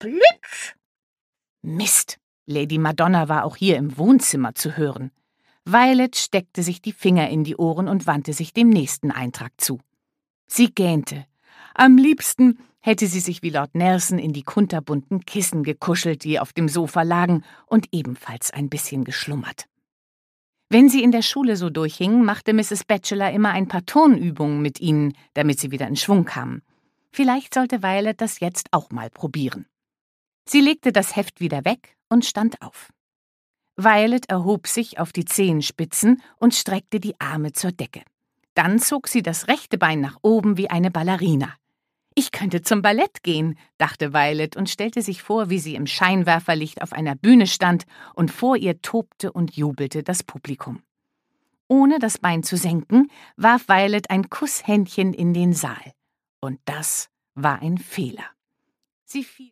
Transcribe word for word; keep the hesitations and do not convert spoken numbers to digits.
Plitsch! Mist! Lady Madonna war auch hier im Wohnzimmer zu hören. Violet steckte sich die Finger in die Ohren und wandte sich dem nächsten Eintrag zu. Sie gähnte. Am liebsten hätte sie sich wie Lord Nelson in die kunterbunten Kissen gekuschelt, die auf dem Sofa lagen, und ebenfalls ein bisschen geschlummert. Wenn sie in der Schule so durchhing, machte Misses Batchelor immer ein paar Turnübungen mit ihnen, damit sie wieder in Schwung kamen. Vielleicht sollte Violet das jetzt auch mal probieren. Sie legte das Heft wieder weg und stand auf. Violet erhob sich auf die Zehenspitzen und streckte die Arme zur Decke. Dann zog sie das rechte Bein nach oben wie eine Ballerina. »Ich könnte zum Ballett gehen«, dachte Violet und stellte sich vor, wie sie im Scheinwerferlicht auf einer Bühne stand und vor ihr tobte und jubelte das Publikum. Ohne das Bein zu senken, warf Violet ein Kusshändchen in den Saal. Und das war ein Fehler. Sie fiel